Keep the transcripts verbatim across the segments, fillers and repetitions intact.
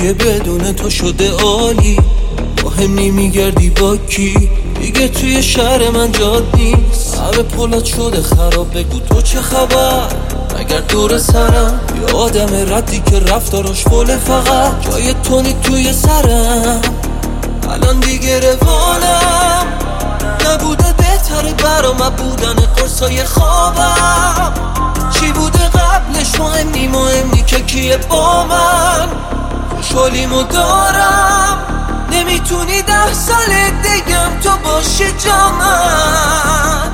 دیگه بدون تو شده عالی. مهم نمیگردی با کی، دیگه توی شهر من جاد نیست. همه پولات شده خراب، بگو تو چه خبر؟ اگر دور سرم یه آدم ردی که رفتاراش فوله، فقط جای تو نی توی سرم. الان دیگه روانم نبوده بهتره برام بودن قرصای خوابم. چی بوده قبلش مهم نی، مهم نی که کیه با من. خوشحالیمو دارم، نمیتونی ده سال دیگم تو باشی جا من.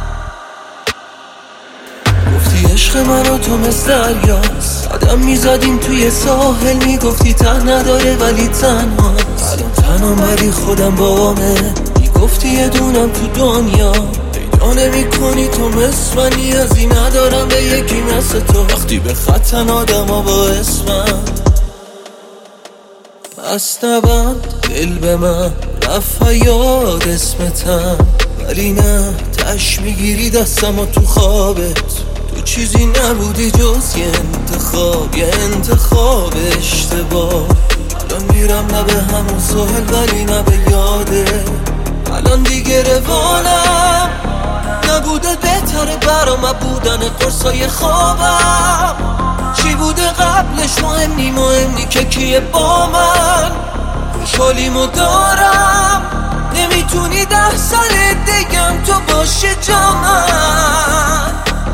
گفتی عشق من و تو مثل دریاست، قدم میزدیم توی ساحل، میگفتی ته نداره ولی تنهاست. الان تنها ولی خودم بامه، میگفتی یه دونم تو دنیا پیدا نمی کنی تو مثل من. نیازی ندارم به یکی مثل تو، وقتی به خطن آدم ها با اسمم. پس نبند دل به من، رفت یاد اسمتم، ولی نه تش میگیری دستم و تو خوابت. تو چیزی نبودی جز یه انتخاب، یه انتخاب اشتباه. الان میرم نه به همون ساحل ولی نه به یاده. الان دیگه روانم نبوده بهتره برام بودن قرصای خوابم. چی بوده قبلش مهم نی، مهم نی که کیه با من. خوشحالیمو دارم، نمیتونی ده سال دیگم تو باشی جا من.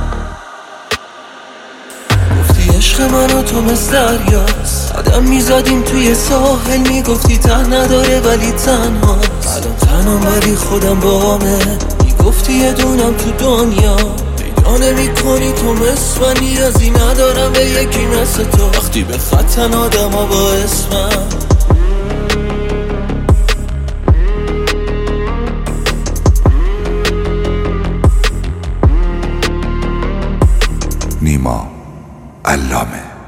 گفتی عشق من و تو مثل دریاست، قدم میزدیم توی ساحل، میگفتی ته نداره ولی تنهاست. الان تنها ولی خودم بامه، میگفتی یه دونم تو دنیا پیدا نمی کنی تو مثل من. نیازی ندارم به یکی مثل تو، وقتی به خطن آدم ها با اسمم. نیما علامه.